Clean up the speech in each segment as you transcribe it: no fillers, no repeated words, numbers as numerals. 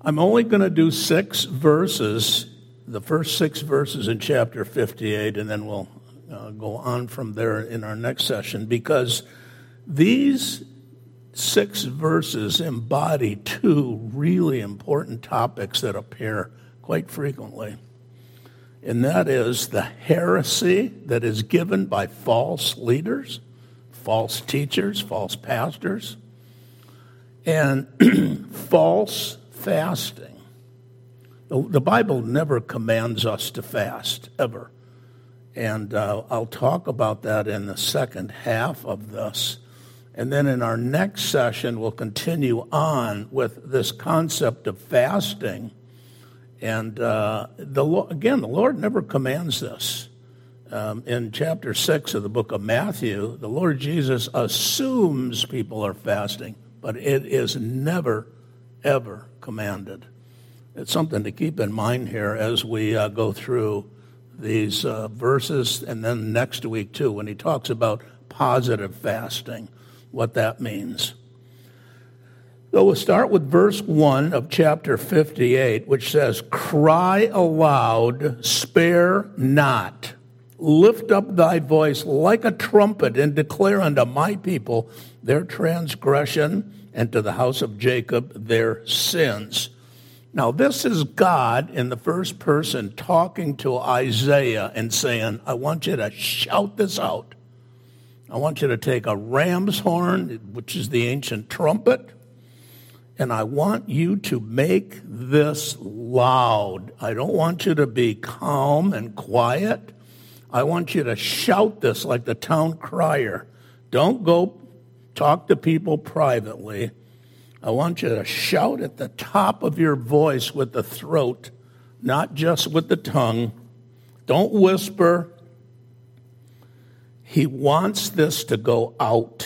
I'm only going to do 6 verses, the first 6 verses in chapter 58, and then we'll go on from there in our next session, because these 6 verses embody 2 really important topics that appear quite frequently. And that is the heresy that is given by false leaders, false teachers, false pastors, and false fasting. The Bible never commands us to fast, ever. And I'll talk about that in the second half of this. And then in our next session, we'll continue on with this concept of fasting. And the Lord never commands this. In chapter 6 of the book of Matthew, the Lord Jesus assumes people are fasting, but it is never, ever commanded. It's something to keep in mind here as we go through these verses, and then next week too, when he talks about positive fasting, what that means. So we'll start with verse 1 of chapter 58, which says, "Cry aloud, spare not. Lift up thy voice like a trumpet, and declare unto my people their transgression, and to the house of Jacob their sins." Now this is God in the first person talking to Isaiah and saying, I want you to shout this out. I want you to take a ram's horn, which is the ancient trumpet, and I want you to make this loud. I don't want you to be calm and quiet. I want you to shout this like the town crier. Don't go talk to people privately. I want you to shout at the top of your voice with the throat, not just with the tongue. Don't whisper. He wants this to go out,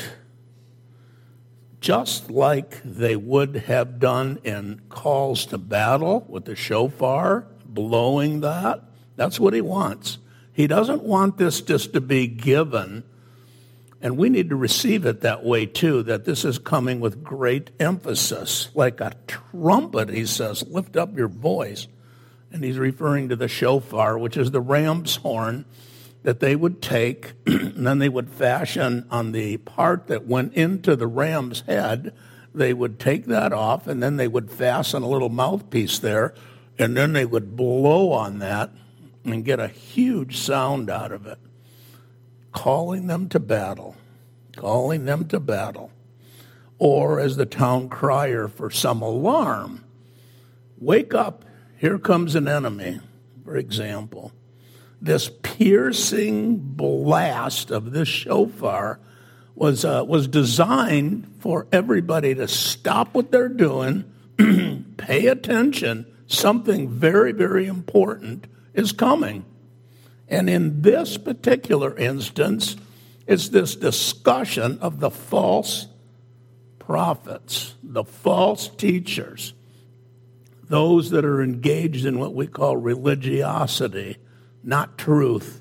just like they would have done in calls to battle with the shofar, blowing that. That's what he wants. He doesn't want this just to be given, and we need to receive it that way too, that this is coming with great emphasis. Like a trumpet, he says, lift up your voice. And he's referring to the shofar, which is the ram's horn that they would take, and then they would fashion on the part that went into the ram's head. They would take that off, and then they would fasten a little mouthpiece there, and then they would blow on that and get a huge sound out of it, calling them to battle, calling them to battle. Or as the town crier for some alarm, wake up, here comes an enemy, for example. This piercing blast of this shofar was designed for everybody to stop what they're doing, pay attention. Something very, very important is coming. And in this particular instance, it's this discussion of the false prophets, the false teachers, those that are engaged in what we call religiosity, not truth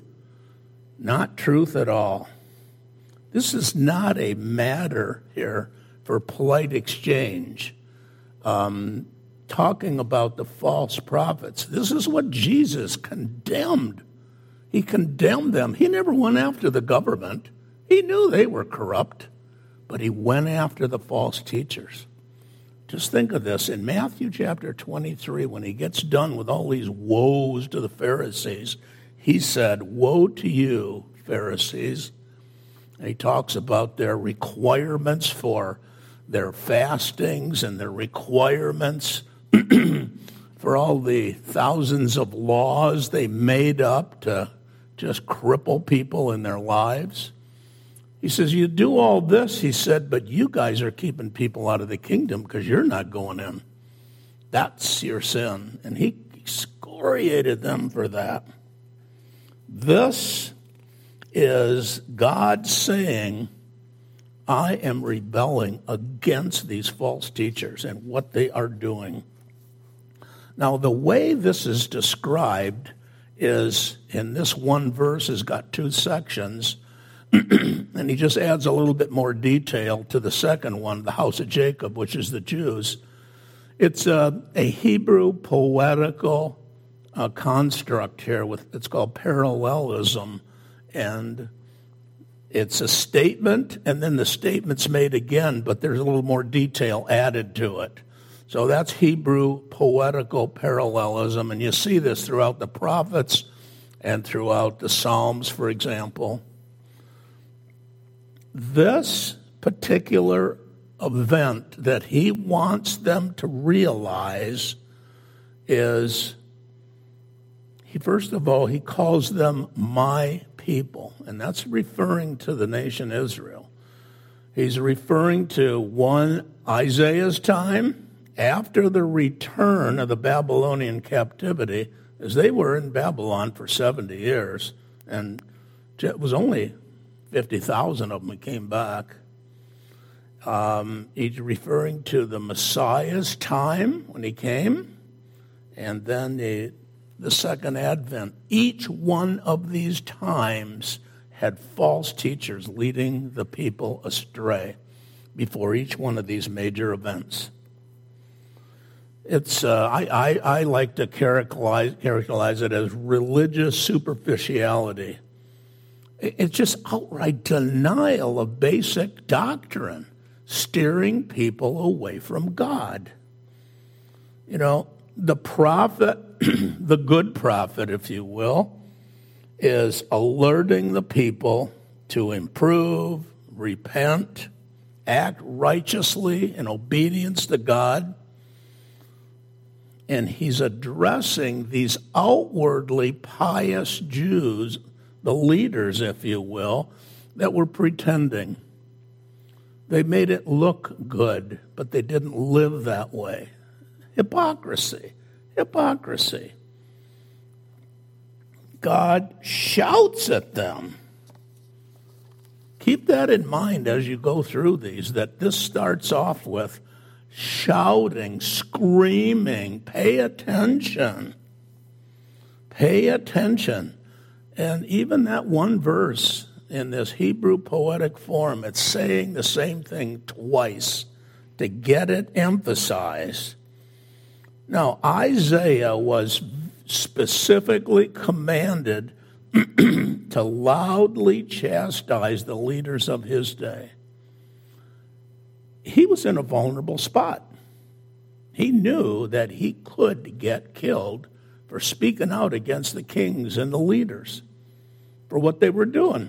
at all. This is not a matter here for polite exchange. Talking about the false prophets, this is what Jesus condemned. He condemned them. He never went after the government. He knew they were corrupt, but he went after the false teachers. Just think of this. In Matthew chapter 23, when he gets done with all these woes to the Pharisees, he said, "Woe to you, Pharisees." And he talks about their requirements for their fastings and their requirements for all the thousands of laws they made up to just cripple people in their lives. He says, you do all this, he said, but you guys are keeping people out of the kingdom because you're not going in. That's your sin. And he excoriated them for that. This is God saying, I am rebelling against these false teachers and what they are doing. Now, the way this is described is, in this one verse, has got 2 sections, and he just adds a little bit more detail to the second one, the house of Jacob, which is the Jews. It's a Hebrew poetical construct here. It's called parallelism. And it's a statement, and then the statement's made again, but there's a little more detail added to it. So that's Hebrew poetical parallelism, and you see this throughout the prophets and throughout the Psalms, for example. This particular event that he wants them to realize is, first of all, he calls them my people, and that's referring to the nation Israel. He's referring to, one, Isaiah's time, after the return of the Babylonian captivity, as they were in Babylon for 70 years, and it was only 50,000 of them that came back. He's referring to the Messiah's time when he came, and then the second advent. Each one of these times had false teachers leading the people astray before each one of these major events. It's I like to characterize it as religious superficiality. It's just outright denial of basic doctrine, steering people away from God. You know, the prophet, the good prophet, if you will, is alerting the people to improve, repent, act righteously in obedience to God. And he's addressing these outwardly pious Jews, the leaders, if you will, that were pretending. They made it look good, but they didn't live that way. Hypocrisy. God shouts at them. Keep that in mind as you go through these, that this starts off with shouting, screaming, pay attention. Pay attention. And even that one verse in this Hebrew poetic form, it's saying the same thing twice to get it emphasized. Now, Isaiah was specifically commanded to loudly chastise the leaders of his day. He was in a vulnerable spot. He knew that he could get killed for speaking out against the kings and the leaders for what they were doing.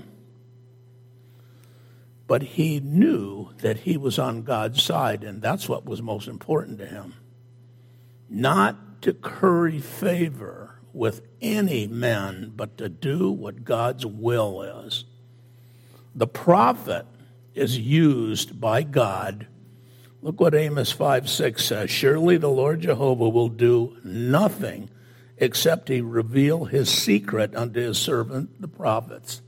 But he knew that he was on God's side, and that's what was most important to him. Not to curry favor with any men, but to do what God's will is. The prophet is used by God. Look what Amos 5:6 says. Surely the Lord Jehovah will do nothing except he reveal his secret unto his servant, the prophets.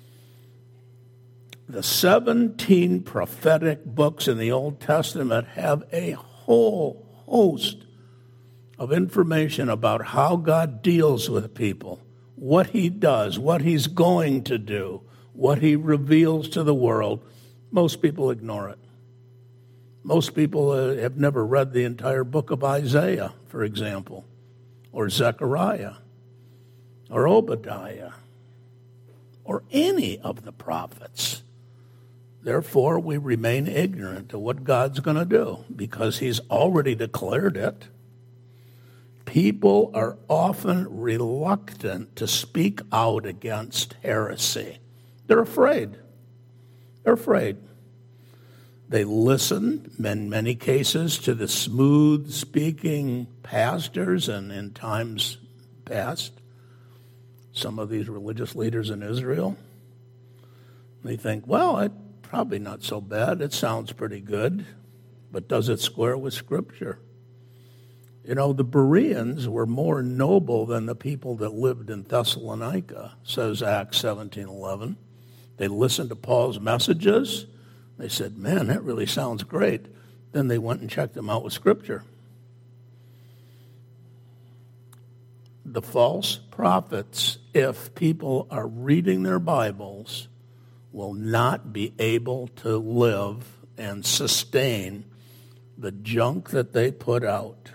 The 17 prophetic books in the Old Testament have a whole host of information about how God deals with people, what he does, what he's going to do, what he reveals to the world. Most people ignore it. Most people have never read the entire book of Isaiah, for example, or Zechariah, or Obadiah, or any of the prophets. Therefore, we remain ignorant to what God's going to do because he's already declared it. People are often reluctant to speak out against heresy. They're afraid. They listen, in many cases, to the smooth-speaking pastors, and in times past, some of these religious leaders in Israel. They think, well, it's probably not so bad. It sounds pretty good, but does it square with Scripture? You know, the Bereans were more noble than the people that lived in Thessalonica, says Acts 17:11. They listened to Paul's messages. They said, man, that really sounds great. Then they went and checked them out with Scripture. The false prophets, if people are reading their Bibles, will not be able to live and sustain the junk that they put out.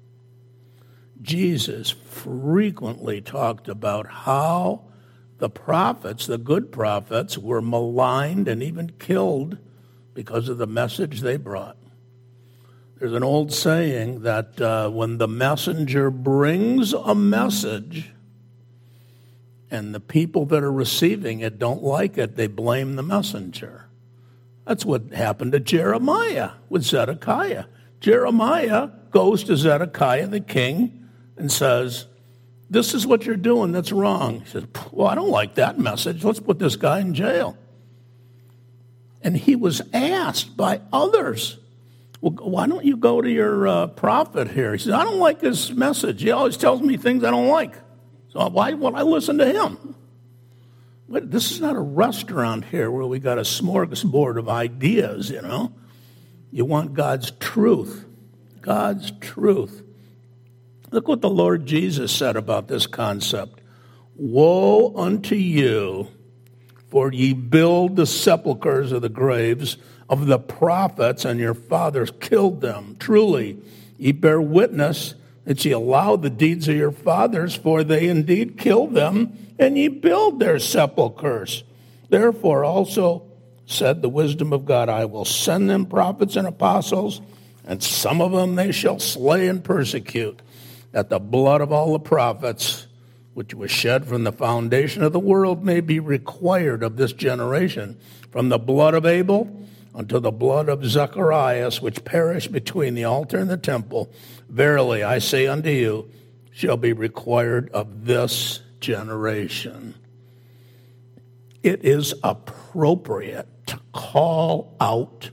Jesus frequently talked about how the prophets, the good prophets, were maligned and even killed because of the message they brought. There's an old saying that when the messenger brings a message and the people that are receiving it don't like it, they blame the messenger. That's what happened to Jeremiah with Zedekiah. Jeremiah goes to Zedekiah, the king, and says, this is what you're doing that's wrong. He says, well, I don't like that message. Let's put this guy in jail. And he was asked by others, well, why don't you go to your prophet here? He says, I don't like his message. He always tells me things I don't like. So why would I listen to him? But this is not a restaurant here where we got a smorgasbord of ideas, you know. You want God's truth. God's truth. Look what the Lord Jesus said about this concept. Woe unto you, for ye build the sepulchres of the graves of the prophets, and your fathers killed them. Truly, ye bear witness that ye allow the deeds of your fathers, for they indeed killed them, and ye build their sepulchres. Therefore also said the wisdom of God, I will send them prophets and apostles, and some of them they shall slay and persecute, that the blood of all the prophets, which was shed from the foundation of the world, may be required of this generation, from the blood of Abel unto the blood of Zacharias, which perished between the altar and the temple. Verily, I say unto you, shall be required of this generation. It is appropriate to call out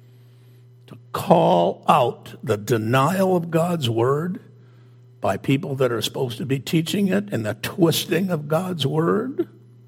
the denial of God's word by people that are supposed to be teaching it and the twisting of God's word.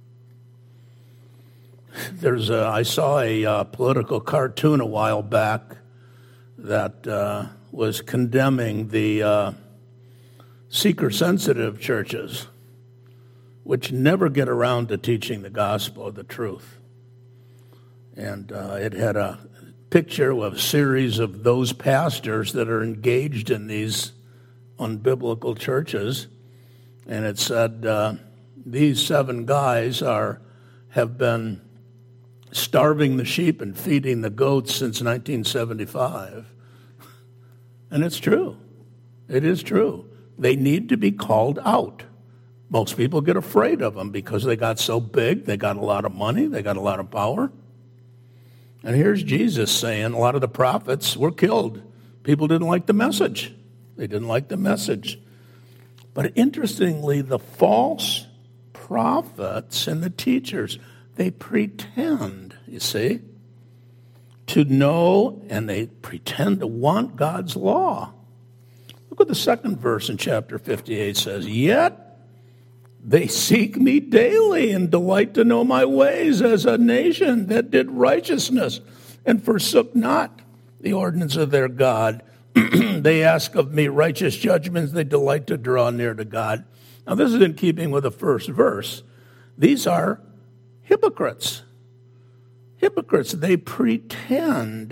I saw a political cartoon a while back that was condemning the seeker-sensitive churches, which never get around to teaching the gospel of the truth. And it had a picture of a series of those pastors that are engaged in these unbiblical churches, and it said these 7 guys have been starving the sheep and feeding the goats since 1975. And it's true. It is true. They need to be called out. Most people get afraid of them because they got so big, they got a lot of money, they got a lot of power. And here's Jesus saying a lot of the prophets were killed. People didn't like the message. They didn't like the message. But interestingly, the false prophets and the teachers, they pretend, you see, to know, and they pretend to want God's law. Look what the second verse in chapter 58 says. Yet they seek me daily and delight to know my ways, as a nation that did righteousness and forsook not the ordinance of their God. They ask of me righteous judgments. They delight to draw near to God. Now, this is in keeping with the first verse. These are hypocrites. Hypocrites. They pretend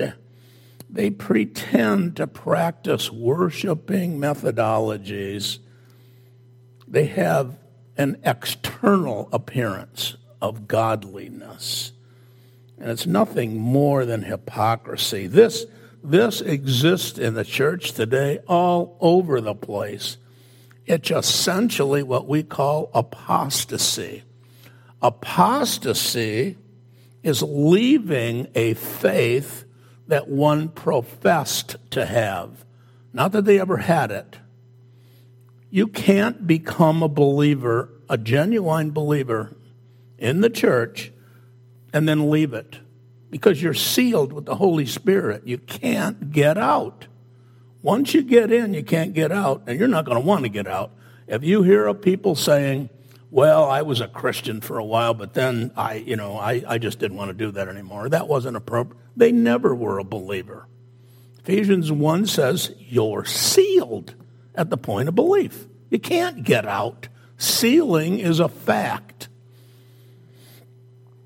to practice worshiping methodologies. They have an external appearance of godliness. And it's nothing more than hypocrisy. This exists in the church today all over the place. It's essentially what we call apostasy. Apostasy is leaving a faith that one professed to have. Not that they ever had it. You can't become a believer, a genuine believer in the church, and then leave it. Because you're sealed with the Holy Spirit. You can't get out. Once you get in, you can't get out, and you're not going to want to get out. If you hear of people saying, well, I was a Christian for a while, but then I just didn't want to do that anymore. That wasn't appropriate. They never were a believer. Ephesians 1 says you're sealed at the point of belief. You can't get out. Sealing is a fact.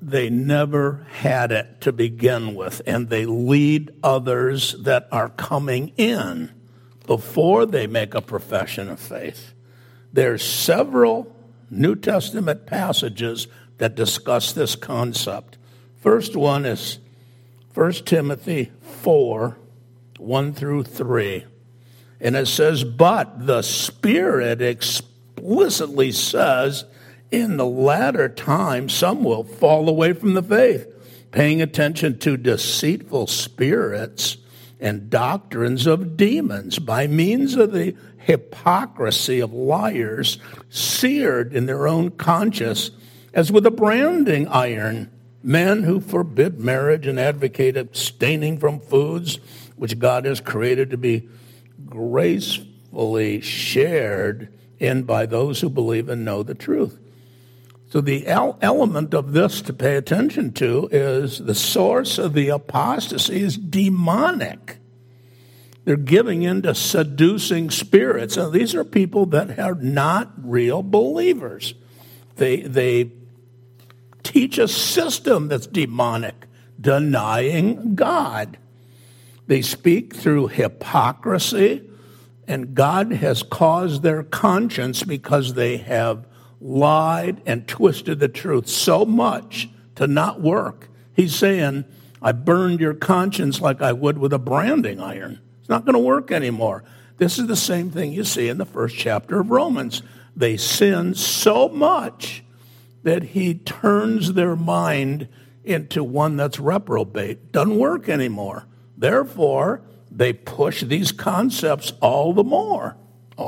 they never had it to begin with, and they lead others that are coming in before they make a profession of faith. There's several New Testament passages that discuss this concept. First one is 1 Timothy 4, 1 through 3. And it says, but the Spirit explicitly says, in the latter time, some will fall away from the faith, paying attention to deceitful spirits and doctrines of demons by means of the hypocrisy of liars, seared in their own conscience as with a branding iron, men who forbid marriage and advocate abstaining from foods which God has created to be gracefully shared in by those who believe and know the truth. So the element of this to pay attention to is the source of the apostasy is demonic. They're giving in to seducing spirits. Now, these are people that are not real believers. They teach a system that's demonic, denying God. They speak through hypocrisy, and God has caused their conscience because they have lied and twisted the truth so much to not work. He's saying, I burned your conscience like I would with a branding iron. It's not going to work anymore. This is the same thing you see in the first chapter of Romans. They sin so much that he turns their mind into one that's reprobate. Doesn't work anymore. Therefore, they push these concepts all the more.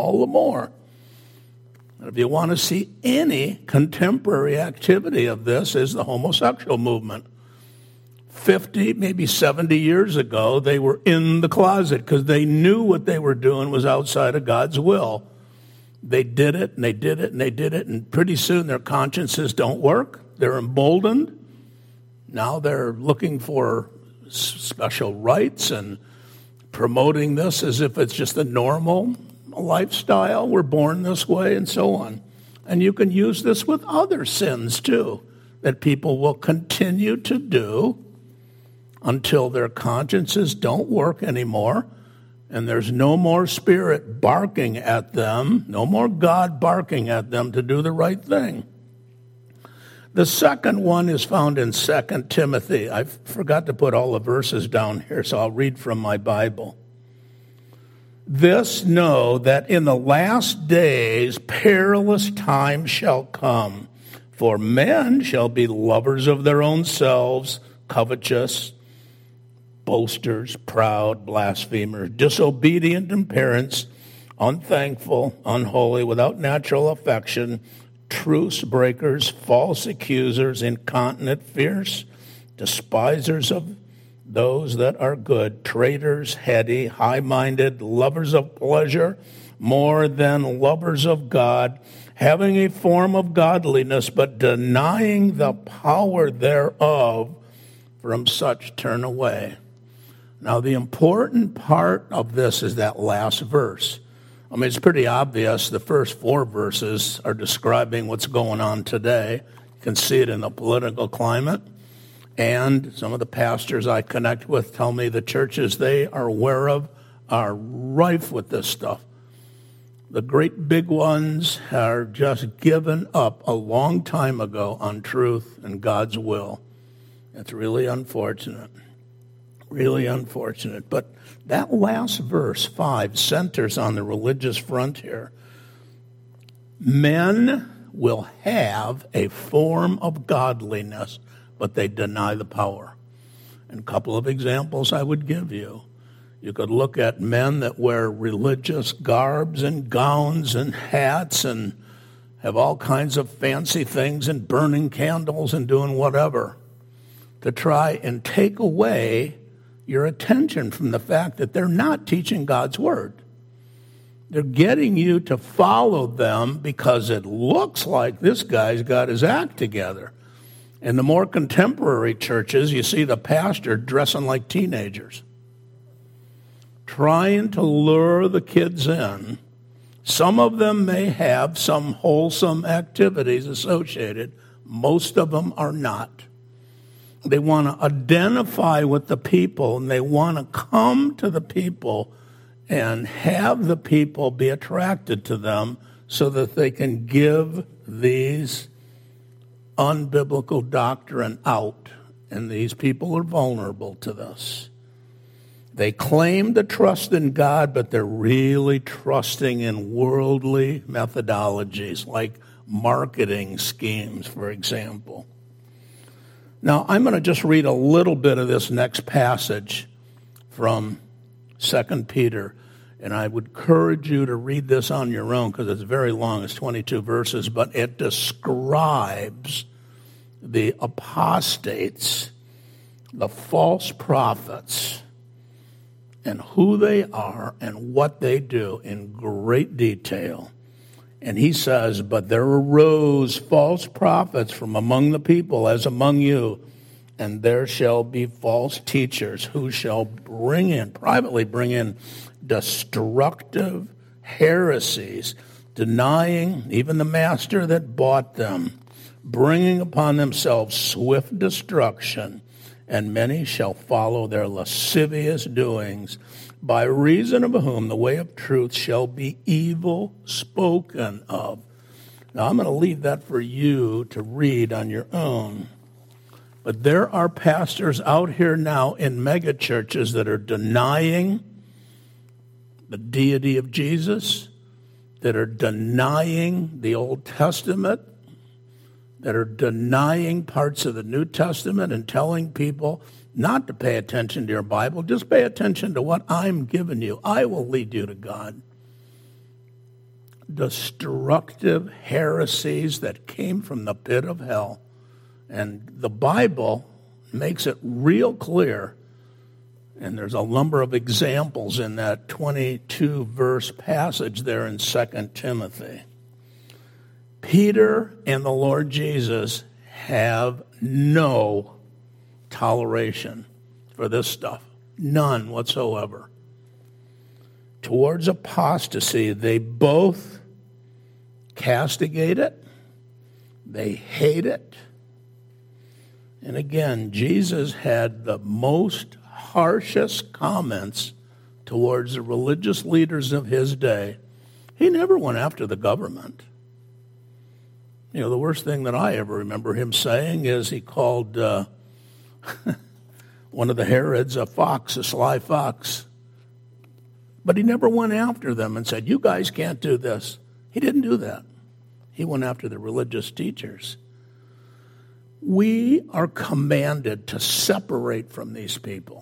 And if you want to see any contemporary activity of this, is the homosexual movement. 50, maybe 70 years ago, they were in the closet because they knew what they were doing was outside of God's will. They did it, and they did it, and they did it, and pretty soon their consciences don't work. They're emboldened. Now they're looking for special rights and promoting this as if it's just a normal lifestyle. We're born this way and so on. And you can use this with other sins too, that people will continue to do until their consciences don't work anymore and there's no more spirit barking at them, no more God barking at them to do the right thing. The second one is found in 2 Timothy. I forgot to put all the verses down here, so I'll read from my Bible. This know that in the last days perilous times shall come, for men shall be lovers of their own selves, covetous, boasters, proud, blasphemers, disobedient in parents, unthankful, unholy, without natural affection, truce breakers, false accusers, incontinent, fierce, despisers of those that are good, traitors, heady, high-minded, lovers of pleasure more than lovers of God, having a form of godliness, but denying the power thereof, from such turn away. Now, the important part of this is that last verse. I mean, it's pretty obvious. The first 4 verses are describing what's going on today. You can see it in the political climate. And some of the pastors I connect with tell me the churches they are aware of are rife with this stuff. The great big ones are just given up a long time ago on truth and God's will. It's really unfortunate. Really unfortunate. But that last verse, 5, centers on the religious frontier. Men will have a form of godliness, but they deny the power. And a couple of examples I would give you. You could look at men that wear religious garbs and gowns and hats and have all kinds of fancy things and burning candles and doing whatever to try and take away your attention from the fact that they're not teaching God's word. They're getting you to follow them because it looks like this guy's got his act together. In the more contemporary churches, you see the pastor dressing like teenagers, trying to lure the kids in. Some of them may have some wholesome activities associated. Most of them are not. They want to identify with the people, and they want to come to the people and have the people be attracted to them so that they can give these unbiblical doctrine out. And these people are vulnerable to this. They claim to trust in God, but they're really trusting in worldly methodologies like marketing schemes, for example. Now, I'm going to just read a little bit of this next passage from 2 Peter, and I would encourage you to read this on your own because it's very long. It's 22 verses, but it describes the apostates, the false prophets, and who they are and what they do in great detail. And he says, "But there arose false prophets from among the people, as among you, and there shall be false teachers who shall privately bring in destructive heresies, denying even the master that bought them, bringing upon themselves swift destruction. And many shall follow their lascivious doings, by reason of whom the way of truth shall be evil spoken of." Now, I'm going to leave that for you to read on your own. But there are pastors out here now in megachurches that are denying the deity of Jesus, that are denying the Old Testament, that are denying parts of the New Testament and telling people not to pay attention to your Bible. Just pay attention to what I'm giving you. I will lead you to God. Destructive heresies that came from the pit of hell. And the Bible makes it real clear, and there's a number of examples in that 22-verse passage there in 2 Timothy. Peter and the Lord Jesus have no toleration for this stuff. None whatsoever. Towards apostasy, they both castigate it. They hate it. And again, Jesus had the most harshest comments towards the religious leaders of his day. He never went after the government. You know, the worst thing that I ever remember him saying is he called one of the Herods a fox, a sly fox. But he never went after them and said, "You guys can't do this." He didn't do that. He went after the religious teachers. We are commanded to separate from these people.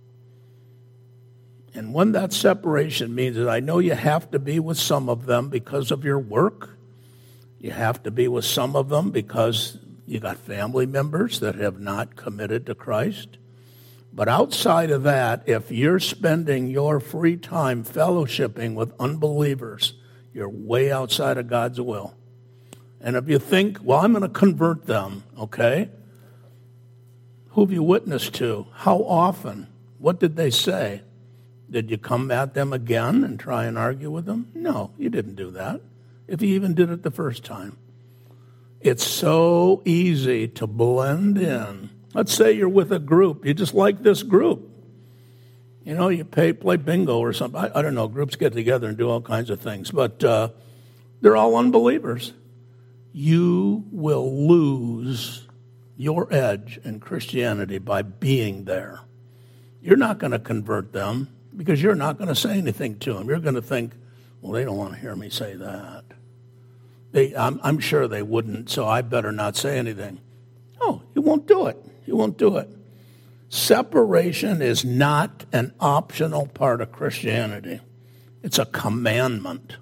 And when that separation means that I know you have to be with some of them because of your work, you have to be with some of them because you got family members that have not committed to Christ. But outside of that, if you're spending your free time fellowshipping with unbelievers, you're way outside of God's will. And if you think, well, I'm going to convert them, okay? Who have you witnessed to? How often? What did they say? Did you come at them again and try and argue with them? No, you didn't do that. If you even did it the first time. It's so easy to blend in. Let's say you're with a group. You just like this group. You know, you play bingo or something. I don't know. Groups get together and do all kinds of things. But they're all unbelievers. You will lose your edge in Christianity by being there. You're not going to convert them because you're not going to say anything to them. You're going to think, well, they don't want to hear me say that. I'm sure they wouldn't, so I better not say anything. Oh, you won't do it. You won't do it. Separation is not an optional part of Christianity. It's a commandment.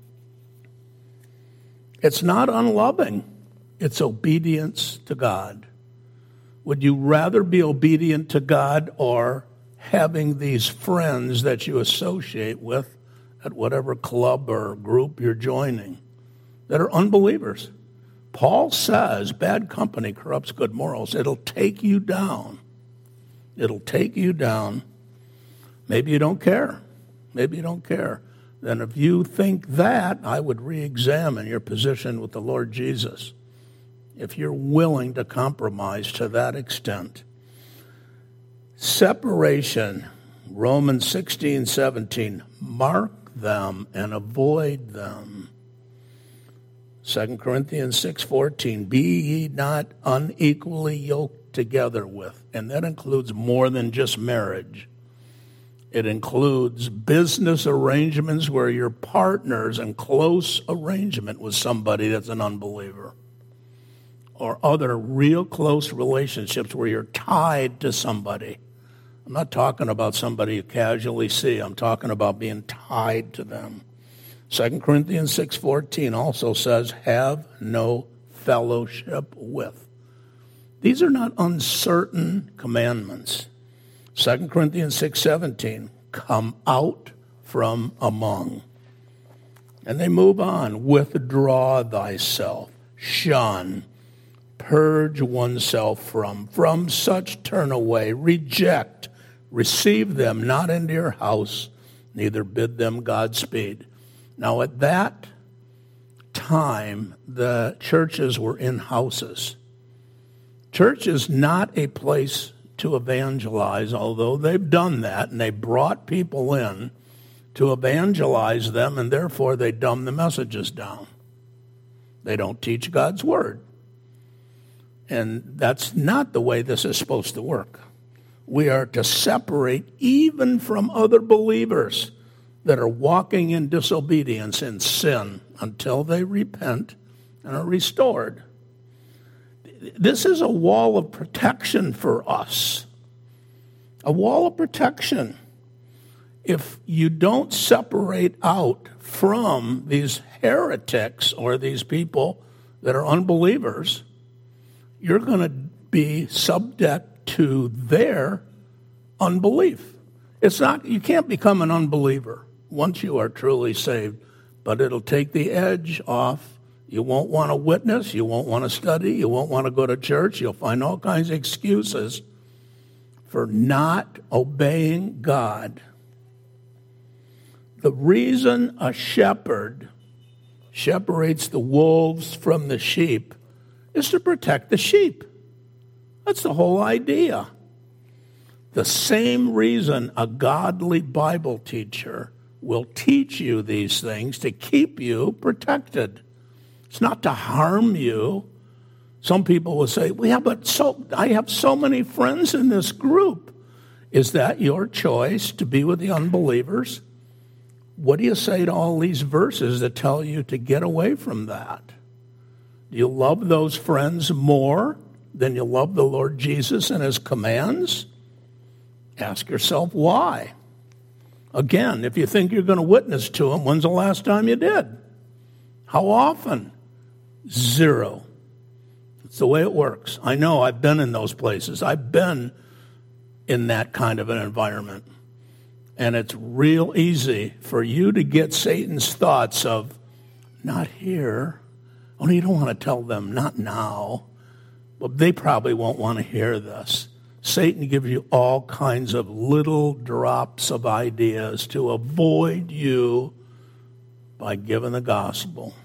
It's not unloving. It's obedience to God. Would you rather be obedient to God or having these friends that you associate with at whatever club or group you're joining that are unbelievers? Paul says bad company corrupts good morals. It'll take you down. It'll take you down. Maybe you don't care. Maybe you don't care. Then if you think that, I would re-examine your position with the Lord Jesus. If you're willing to compromise to that extent. Separation, Romans 16:17, mark them and avoid them. 2 Corinthians 6:14, be ye not unequally yoked together with. And that includes more than just marriage. It includes business arrangements where you're partners in close arrangement with somebody that's an unbeliever. Or other real close relationships where you're tied to somebody. I'm not talking about somebody you casually see. I'm talking about being tied to them. 2 Corinthians 6:14 also says, have no fellowship with. These are not uncertain commandments. 2 Corinthians 6:17, come out from among. And they move on, withdraw thyself, shun, purge oneself from such turn away, reject, receive them not into your house, neither bid them Godspeed. Now at that time, the churches were in houses. Church is not a place to evangelize, although they've done that, and they brought people in to evangelize them, and therefore they dumb the messages down. They don't teach God's word. And that's not the way this is supposed to work. We are to separate even from other believers that are walking in disobedience and sin until they repent and are restored. This is a wall of protection for us. A wall of protection. If you don't separate out from these heretics or these people that are unbelievers, you're going to be subject to their unbelief. It's not, you can't become an unbeliever once you are truly saved, but it'll take the edge off. You won't want to witness. You won't want to study. You won't want to go to church. You'll find all kinds of excuses for not obeying God. The reason a shepherd separates the wolves from the sheep is to protect the sheep. That's the whole idea. The same reason a godly Bible teacher will teach you these things to keep you protected. It's not to harm you. Some people will say, well, yeah, but I have so many friends in this group. Is that your choice to be with the unbelievers? What do you say to all these verses that tell you to get away from that? Do you love those friends more than you love the Lord Jesus and his commands? Ask yourself why. Again, if you think you're going to witness to them, when's the last time you did? How often? 0. It's the way it works. I know I've been in those places. I've been in that kind of an environment. And it's real easy for you to get Satan's thoughts of, not here. Oh, you don't want to tell them, not now. Well, they probably won't want to hear this. Satan gives you all kinds of little drops of ideas to avoid you by giving the gospel.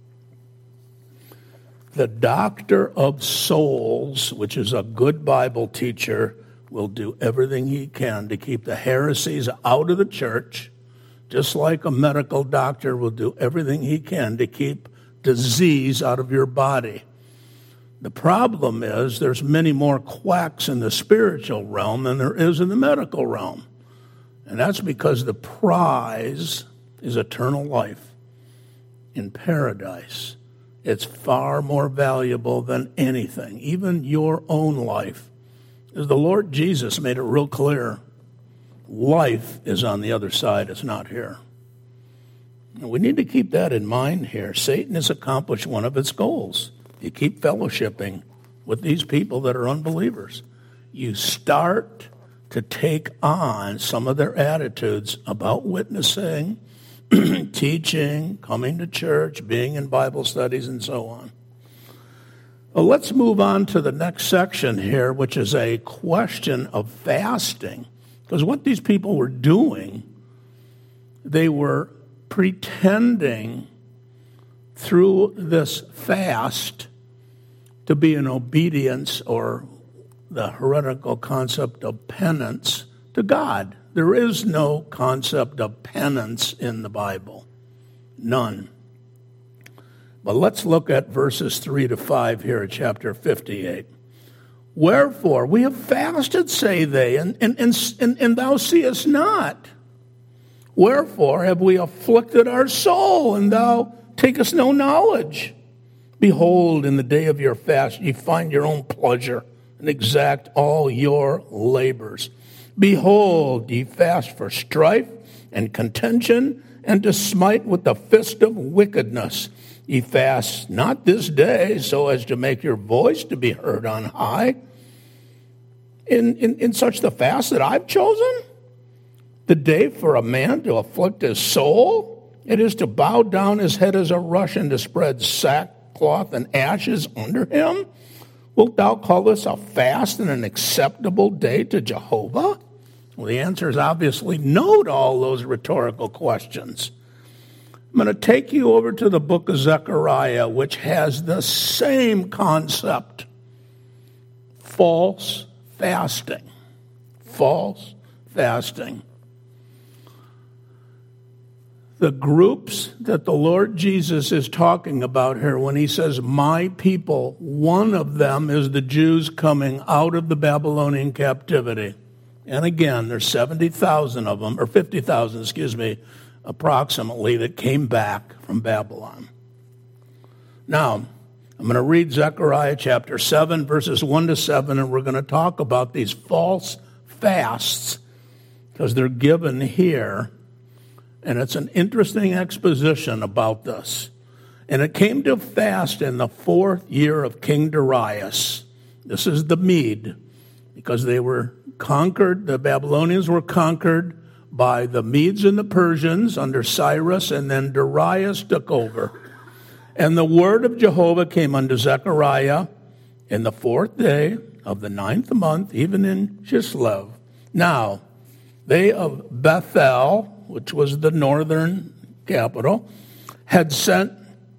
The doctor of souls, which is a good Bible teacher, will do everything he can to keep the heresies out of the church, just like a medical doctor will do everything he can to keep disease out of your body. The problem is there's many more quacks in the spiritual realm than there is in the medical realm. And that's because the prize is eternal life in paradise. It's far more valuable than anything, even your own life. As the Lord Jesus made it real clear, life is on the other side, it's not here. And we need to keep that in mind here. Satan has accomplished one of its goals. You keep fellowshipping with these people that are unbelievers. You start to take on some of their attitudes about witnessing, teaching, coming to church, being in Bible studies, and so on. Well, let's move on to the next section here, which is a question of fasting. Because what these people were doing, they were pretending through this fast to be in obedience or the heretical concept of penance to God. There is no concept of penance in the Bible. None. But let's look at verses 3 to 5 here at chapter 58. Wherefore, we have fasted, say they, and thou seest not. Wherefore have we afflicted our soul, and thou takest no knowledge? Behold, in the day of your fast ye find your own pleasure, and exact all your labors. Behold, ye fast for strife and contention, and to smite with the fist of wickedness. Ye fast not this day, so as to make your voice to be heard on high. In such the fast that I've chosen, the day for a man to afflict his soul, it is to bow down his head as a rush and to spread sackcloth and ashes under him. Wilt thou call this a fast and an acceptable day to Jehovah? Well, the answer is obviously no to all those rhetorical questions. I'm going to take you over to the book of Zechariah, which has the same concept. False fasting. False fasting. The groups that the Lord Jesus is talking about here when he says, my people, one of them is the Jews coming out of the Babylonian captivity. And again, there's 70,000 of them, or 50,000, approximately, that came back from Babylon. Now, I'm going to read Zechariah chapter 7, verses 1 to 7, and we're going to talk about these false fasts because they're given here. And it's an interesting exposition about this. And it came to fast in the 4th year of King Darius. This is the Mede, because they were conquered, the Babylonians were conquered by the Medes and the Persians under Cyrus, and then Darius took over. And the word of Jehovah came unto Zechariah in the 4th day of the 9th month, even in Chislev. Now, they of Bethel, which was the northern capital, had sent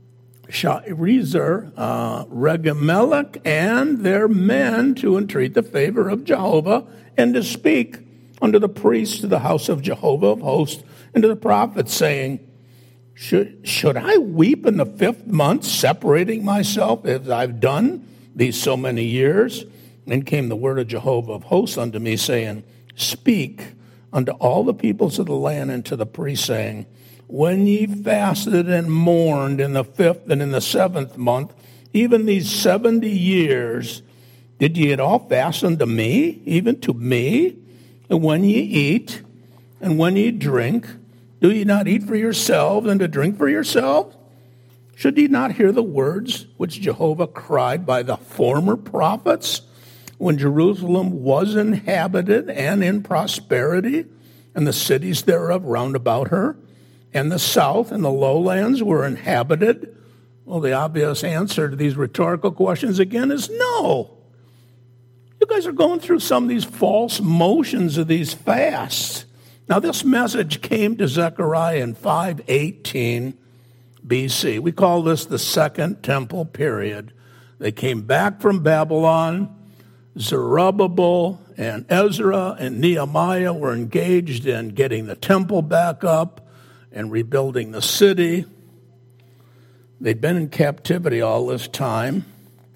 Sharezer, Regemelech, and their men to entreat the favor of Jehovah and to speak unto the priests to the house of Jehovah of hosts and to the prophets, saying, Should I weep in the 5th month, separating myself as I've done these so many years? And came the word of Jehovah of hosts unto me, saying, Speak unto all the peoples of the land and to the priests, saying, When ye fasted and mourned in the 5th and in the 7th month, even these 70 years, did ye at all fast unto me, even to me? And when ye eat, and when ye drink, do ye not eat for yourselves and to drink for yourselves? Should ye not hear the words which Jehovah cried by the former prophets, when Jerusalem was inhabited and in prosperity, and the cities thereof round about her, and the south and the lowlands were inhabited? Well, the obvious answer to these rhetorical questions again is no. You guys are going through some of these false motions of these fasts. Now, this message came to Zechariah in 518 BC. We call this the Second Temple period. They came back from Babylon. Zerubbabel and Ezra and Nehemiah were engaged in getting the temple back up and rebuilding the city. They'd been in captivity all this time.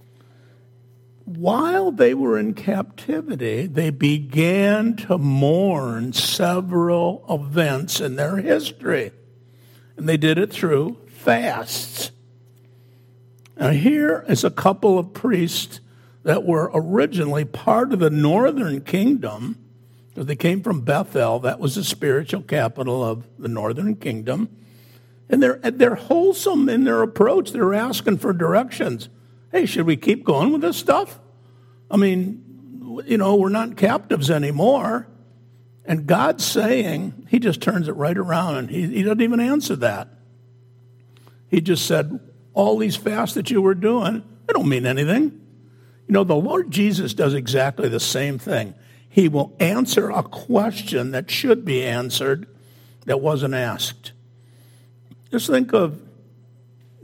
While they were in captivity, they began to mourn several events in their history. And they did it through fasts. Now here is a couple of priests that were originally part of the northern kingdom, because they came from Bethel. That was the spiritual capital of the northern kingdom. And they're wholesome in their approach. They're asking for directions. Hey, should we keep going with this stuff? I mean, we're not captives anymore. And God's saying, he just turns it right around, and he doesn't even answer that. He just said, all these fasts that you were doing, they don't mean anything. The Lord Jesus does exactly the same thing. He will answer a question that should be answered that wasn't asked. Just think of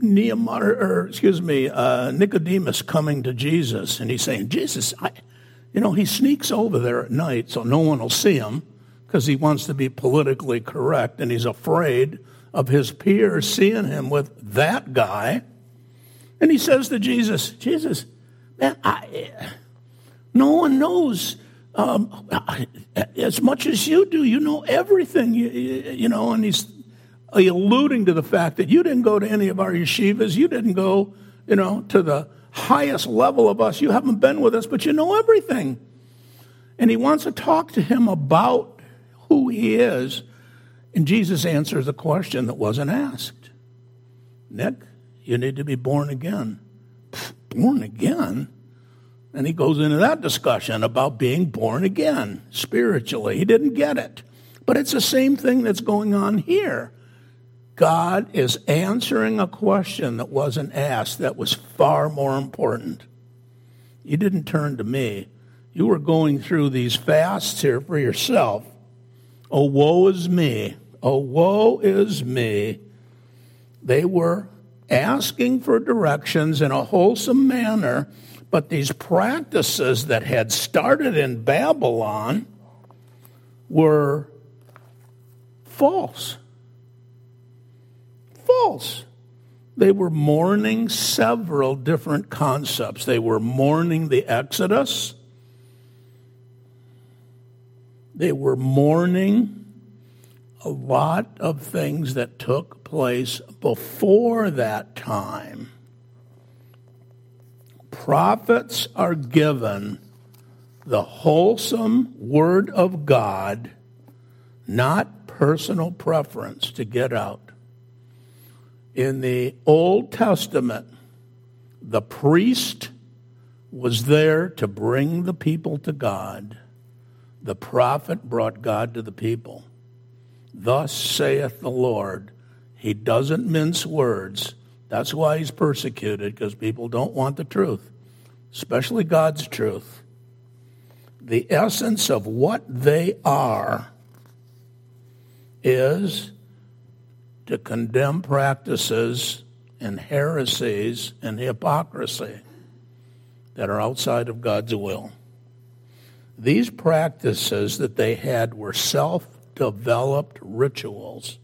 Nicodemus coming to Jesus, and he's saying, Jesus, He sneaks over there at night so no one will see him because he wants to be politically correct, and he's afraid of his peers seeing him with that guy. And he says to Jesus, Jesus, man, no one knows as much as you do. You know everything, and he's alluding to the fact that you didn't go to any of our yeshivas. You didn't go, to the highest level of us. You haven't been with us, but you know everything. And he wants to talk to him about who he is. And Jesus answers a question that wasn't asked. Nick, you need to be born again. Born again? And he goes into that discussion about being born again spiritually. He didn't get it. But it's the same thing that's going on here. God is answering a question that wasn't asked that was far more important. You didn't turn to me. You were going through these fasts here for yourself. Oh, woe is me. Oh, woe is me. They were asking for directions in a wholesome manner, but these practices that had started in Babylon were false. False. They were mourning several different concepts. They were mourning the Exodus. They were mourning a lot of things that took place before that time. Prophets are given the wholesome word of God, not personal preference to get out. In the Old Testament, the priest was there to bring the people to God. The prophet brought God to the people. Thus saith the Lord. He doesn't mince words. That's why he's persecuted, because people don't want the truth, especially God's truth. The essence of what they are is to condemn practices and heresies and hypocrisy that are outside of God's will. These practices that they had were self-developed rituals.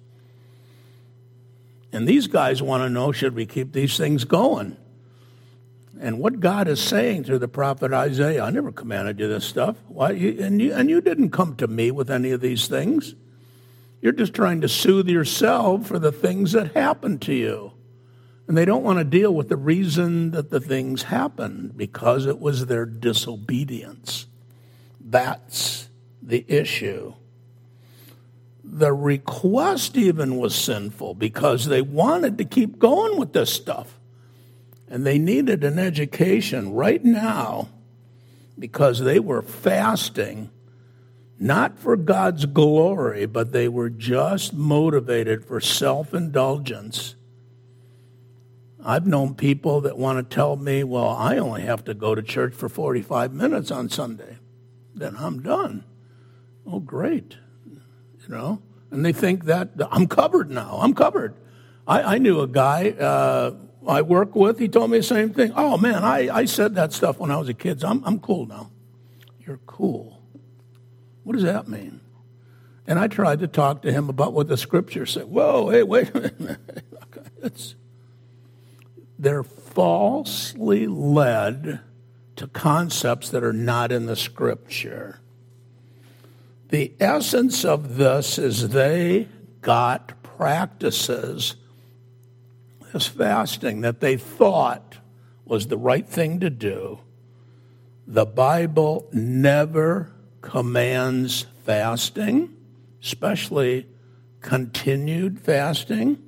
And these guys want to know, should we keep these things going? And what God is saying through the prophet Isaiah, I never commanded you this stuff. Why? And you didn't come to me with any of these things. You're just trying to soothe yourself for the things that happened to you. And they don't want to deal with the reason that the things happened, because it was their disobedience. That's the issue. The request even was sinful because they wanted to keep going with this stuff. And they needed an education right now because they were fasting, not for God's glory, but they were just motivated for self-indulgence. I've known people that want to tell me, well, I only have to go to church for 45 minutes on Sunday. Then I'm done. Oh, great. And they think that I'm covered now. I'm covered. I knew a guy I work with. He told me the same thing. Oh, man, I said that stuff when I was a kid. So I'm cool now. You're cool. What does that mean? And I tried to talk to him about what the Scripture said. Whoa, hey, wait a minute. They're falsely led to concepts that are not in the Scripture. The essence of this is they got practices, this fasting, that they thought was the right thing to do. The Bible never commands fasting, especially continued fasting.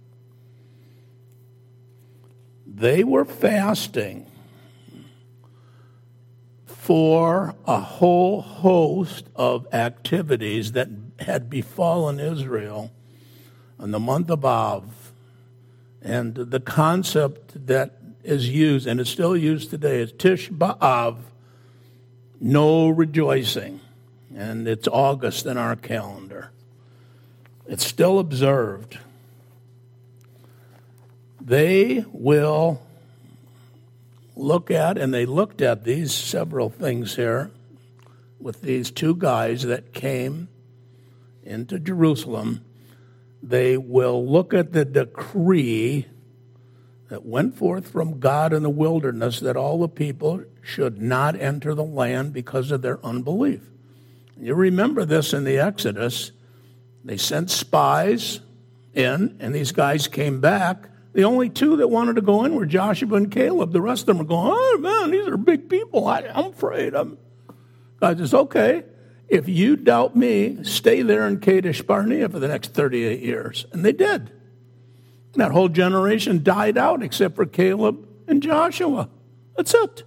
They were fasting for a whole host of activities that had befallen Israel in the month of Av. And the concept that is used, and it's still used today, is Tish B'Av, no rejoicing. And it's August in our calendar. It's still observed. They will look at, and they looked at these several things here with these two guys that came into Jerusalem, they will look at the decree that went forth from God in the wilderness that all the people should not enter the land because of their unbelief. You remember this in the Exodus. They sent spies in, and these guys came back. The only two that wanted to go in were Joshua and Caleb. The rest of them were going, oh, man, these are big people. I'm afraid. God says, okay, if you doubt me, stay there in Kadesh Barnea for the next 38 years. And they did. That whole generation died out except for Caleb and Joshua. That's it.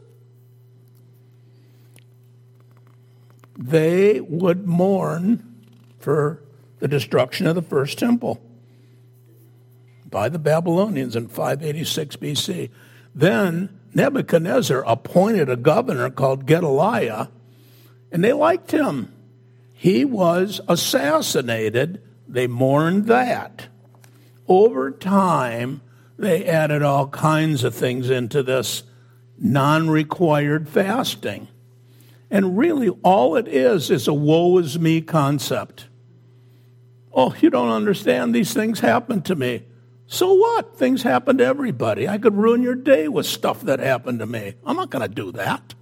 They would mourn for the destruction of the first temple by the Babylonians in 586 BC. Then Nebuchadnezzar appointed a governor called Gedaliah, and they liked him. He was assassinated. They mourned that. Over time, they added all kinds of things into this non-required fasting. And really, all it is a woe is me concept. Oh, you don't understand. These things happen to me. So what? Things happen to everybody. I could ruin your day with stuff that happened to me. I'm not going to do that.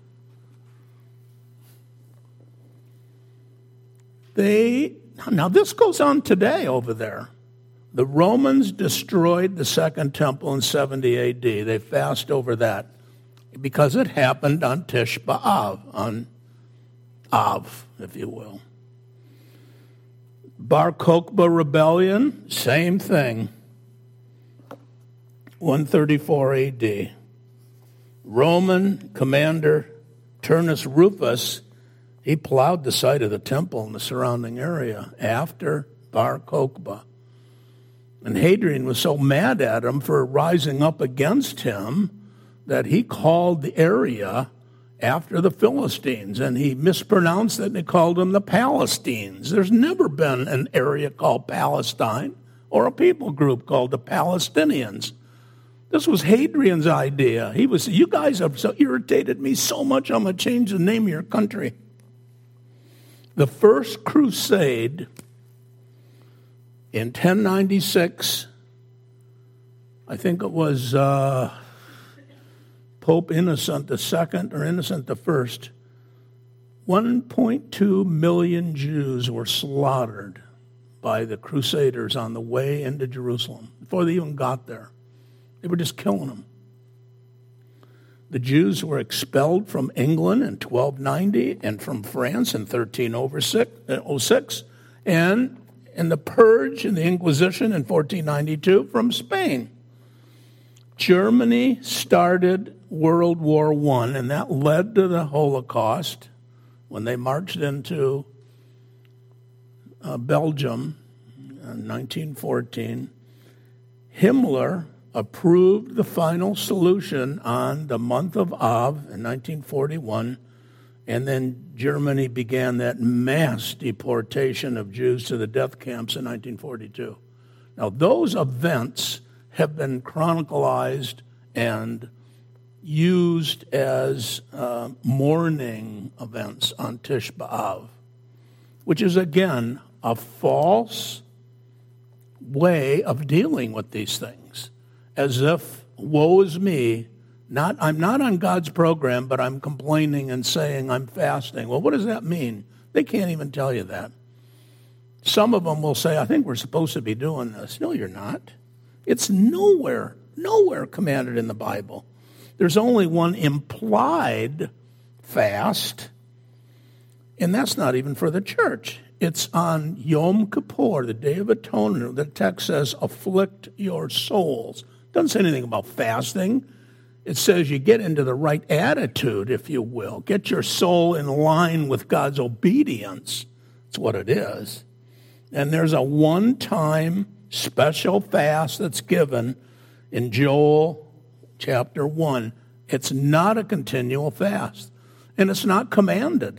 Now this goes on today over there. The Romans destroyed the second temple in 70 AD. They fast over that because it happened on Tish B'Av, on Av, if you will. Bar Kokhba rebellion, same thing. 134 AD. Roman commander Turnus Rufus, he plowed the site of the temple in the surrounding area after Bar Kokhba. And Hadrian was so mad at him for rising up against him that he called the area after the Philistines, and he mispronounced it and he called them the Palestines. There's never been an area called Palestine or a people group called the Palestinians. This was Hadrian's idea. He was, you guys have so irritated me so much, I'm going to change the name of your country. The first crusade in 1096, I think it was Pope Innocent II or Innocent I, 1.2 million Jews were slaughtered by the Crusaders on the way into Jerusalem before they even got there. They were just killing them. The Jews were expelled from England in 1290 and from France in 1306, and in the Purge and the Inquisition in 1492 from Spain. Germany started World War I, and that led to the Holocaust when they marched into Belgium in 1914. Himmler approved the final solution on the month of Av in 1941, and then Germany began that mass deportation of Jews to the death camps in 1942. Now, those events have been chronicled and used as mourning events on Tish B'Av, which is, again, a false way of dealing with these things, as if, woe is me, I'm not on God's program, but I'm complaining and saying I'm fasting. Well, what does that mean? They can't even tell you that. Some of them will say, I think we're supposed to be doing this. No, you're not. It's nowhere commanded in the Bible. There's only one implied fast, and that's not even for the church. It's on Yom Kippur, the Day of Atonement. The text says, afflict your souls. It doesn't say anything about fasting. It says you get into the right attitude, if you will. Get your soul in line with God's obedience. That's what it is. And there's a one-time special fast that's given in Joel chapter 1. It's not a continual fast, and it's not commanded.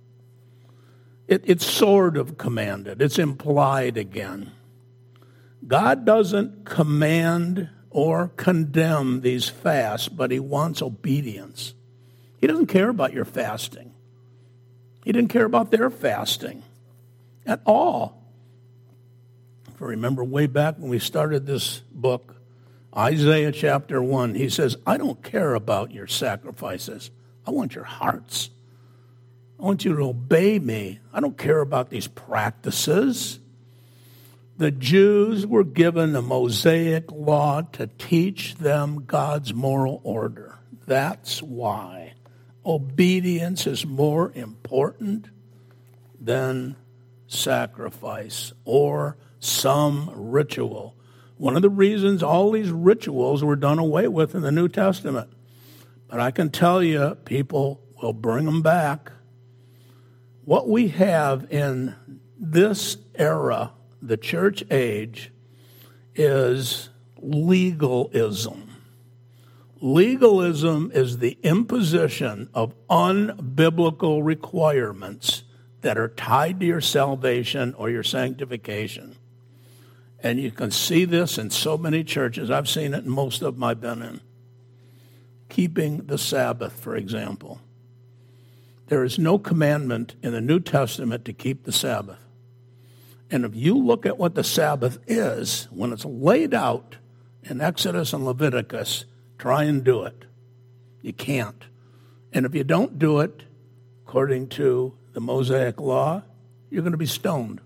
It's sort of commanded. It's implied again. God doesn't command or condemn these fasts, but he wants obedience. He doesn't care about your fasting. He didn't care about their fasting at all. If I remember way back when we started this book, Isaiah chapter 1, he says, I don't care about your sacrifices. I want your hearts. I want you to obey me. I don't care about these practices. The Jews were given the Mosaic law to teach them God's moral order. That's why obedience is more important than sacrifice or some ritual. One of the reasons all these rituals were done away with in the New Testament. But I can tell you, people will bring them back. What we have in this era, the church age, is legalism. Legalism is the imposition of unbiblical requirements that are tied to your salvation or your sanctification. And you can see this in so many churches. I've seen it in most of them I've been in. Keeping the Sabbath, for example. There is no commandment in the New Testament to keep the Sabbath. And if you look at what the Sabbath is, when it's laid out in Exodus and Leviticus, try and do it. You can't. And if you don't do it, according to the Mosaic law, you're going to be stoned.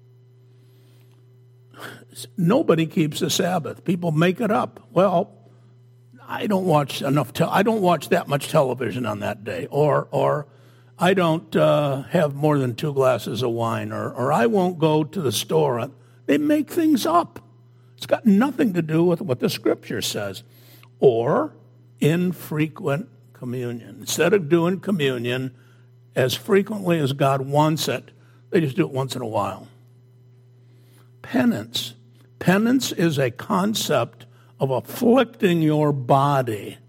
Nobody keeps the Sabbath. People make it up. Well, I don't watch that much television on that day, or I don't have more than 2 glasses of wine, or I won't go to the store. They make things up. It's got nothing to do with what the Scripture says. Or infrequent communion. Instead of doing communion as frequently as God wants it, they just do it once in a while. Penance. Penance is a concept of afflicting your body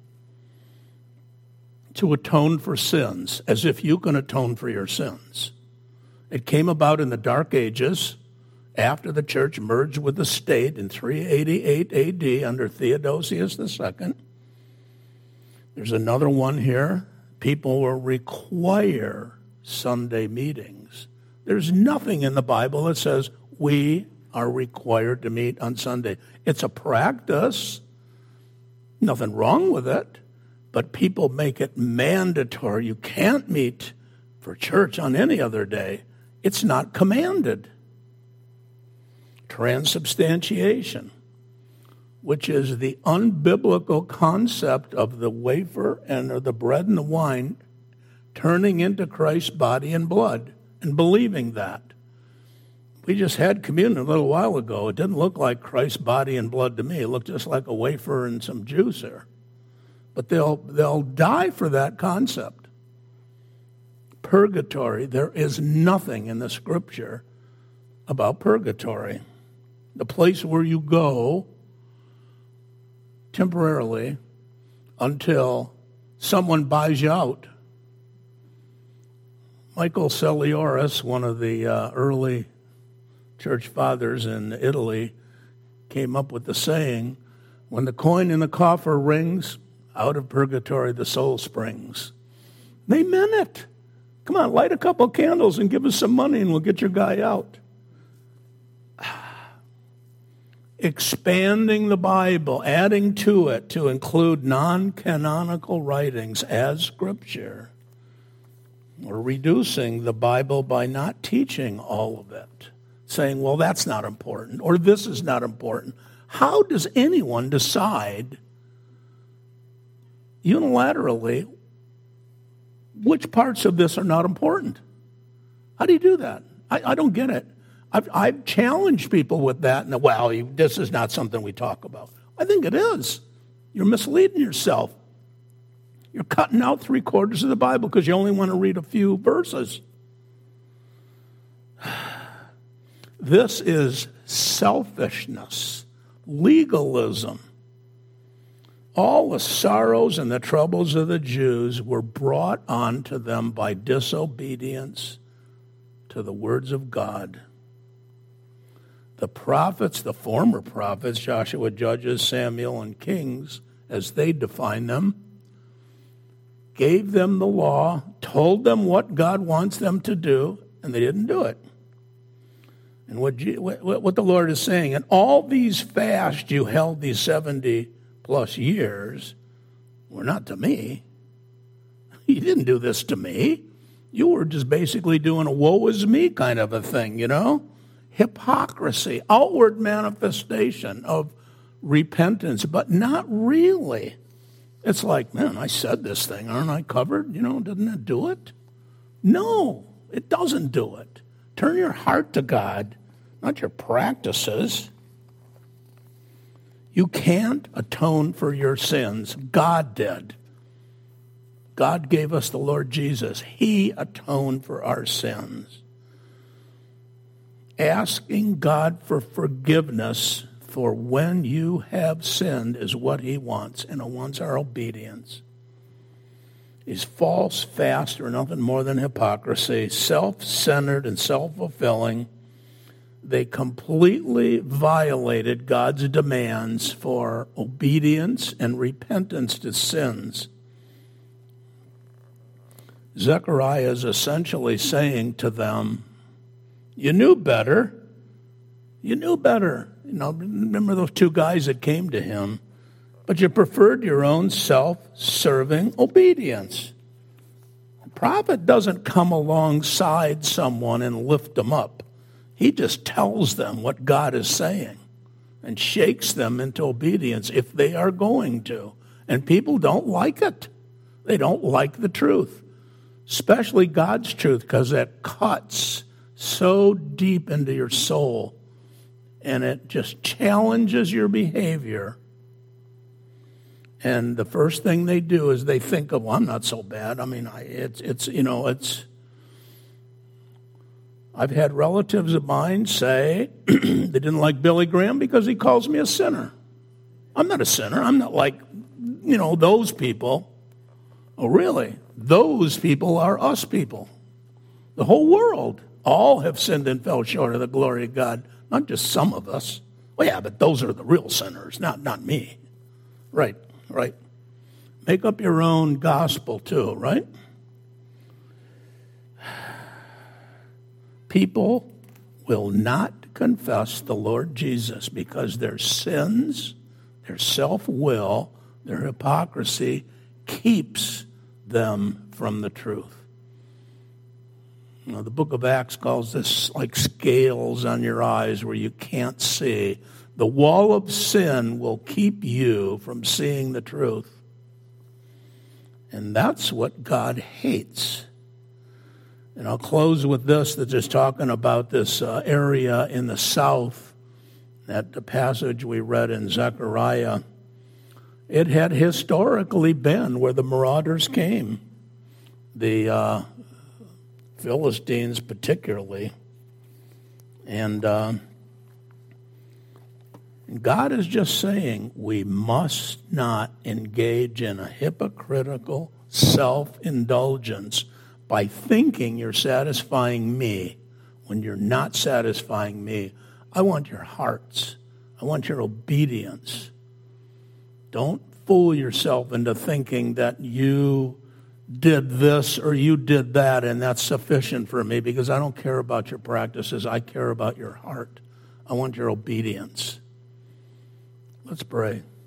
to atone for sins, as if you can atone for your sins. It came about in the Dark Ages, after the church merged with the state in 388 A.D. under Theodosius II. There's another one here. People will require Sunday meetings. There's nothing in the Bible that says we are required to meet on Sunday. It's a practice. Nothing wrong with it. But people make it mandatory. You can't meet for church on any other day. It's not commanded. Transubstantiation, which is the unbiblical concept of the wafer and the bread and the wine turning into Christ's body and blood, and believing that. We just had communion a little while ago. It didn't look like Christ's body and blood to me. It looked just like a wafer and some juice there. But they'll die for that concept. Purgatory, there is nothing in the Scripture about purgatory. The place where you go temporarily until someone buys you out. Michael Celioris, one of the early church fathers in Italy, came up with the saying, when the coin in the coffer rings, out of purgatory the soul springs. They meant it. Come on, light a couple candles and give us some money and we'll get your guy out. Expanding the Bible, adding to it to include non-canonical writings as Scripture, or reducing the Bible by not teaching all of it, saying, well, that's not important, or this is not important. How does anyone decide unilaterally which parts of this are not important? How do you do that? I don't get it. I've challenged people with that, and well, this is not something we talk about. I think it is. You're misleading yourself. You're cutting out 3/4 of the Bible because you only want to read a few verses. This is selfishness, legalism. All the sorrows and the troubles of the Jews were brought on to them by disobedience to the words of God. the prophets, the former prophets, Joshua, Judges, Samuel, and Kings, as they define them, gave them the law, told them what God wants them to do, and they didn't do it. And what the Lord is saying, and all these fasts you held these 70 plus years were not to me. You didn't do this to me. You were just basically doing a woe is me kind of a thing, Hypocrisy, outward manifestation of repentance, but not really. It's like, man, I said this thing. Aren't I covered? Doesn't it do it? No, it doesn't do it. Turn your heart to God, not your practices. You can't atone for your sins. God did. God gave us the Lord Jesus. He atoned for our sins. Asking God for forgiveness for when you have sinned is what he wants, and he wants our obedience. These false fasts are nothing more than hypocrisy, self-centered and self-fulfilling. They completely violated God's demands for obedience and repentance to sins. Zechariah is essentially saying to them, you knew better. You knew better. Remember those two guys that came to him, but you preferred your own self-serving obedience. A prophet doesn't come alongside someone and lift them up. He just tells them what God is saying and shakes them into obedience if they are going to. And people don't like it. They don't like the truth, especially God's truth, because it cuts so deep into your soul and it just challenges your behavior. And the first thing they do is they think of, well, I'm not so bad. I mean, I've had relatives of mine say they didn't like Billy Graham because he calls me a sinner. I'm not a sinner. I'm not like, those people. Oh, really? Those people are us people. The whole world. All have sinned and fell short of the glory of God. Not just some of us. Well, yeah, but those are the real sinners, not me. Right. Make up your own gospel too, right? People will not confess the Lord Jesus because their sins, their self-will, their hypocrisy keeps them from the truth. The book of Acts calls this like scales on your eyes where you can't see. The wall of sin will keep you from seeing the truth. And that's what God hates. And I'll close with this, that's just talking about this area in the south, that the passage we read in Zechariah. It had historically been where the marauders came. The Philistines particularly. And God is just saying we must not engage in a hypocritical self-indulgence by thinking you're satisfying me when you're not satisfying me. I want your hearts. I want your obedience. Don't fool yourself into thinking that you did this or you did that and that's sufficient for me, because I don't care about your practices. I care about your heart. I want your obedience. Let's pray.